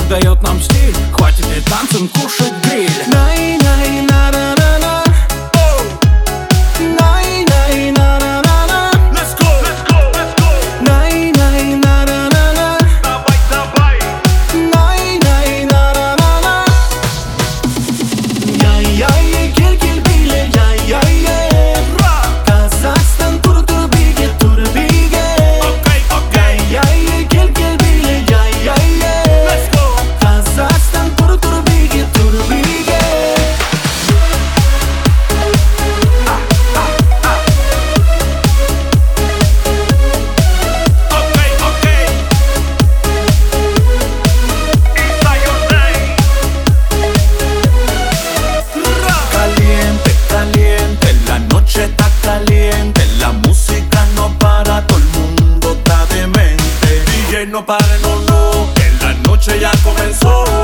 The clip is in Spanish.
задает нам стиль. Хватит и танцем кушать гриль. Най-най-на-на-на-на. Най-най-на-на-на-на. Let's go, let's go, let's go. Най-най-на-на-на-на. Давай, давай. Най-най-на-на-на-на. Яй-яй, кел-кел биле, яй-яй-яй. Казахстан тур-турбиге, турбиге. Okay, okay. Яй-яй, кел-кел биле, яй-яй-яй. Let's go. Казахстан тур-турбиге, турбиге. Okay, okay. Inside your name. Caliente, caliente, la noche está caliente. La música no para, todo el mundo está demente. DJ no pare, no, no, que la noche ya comenzó.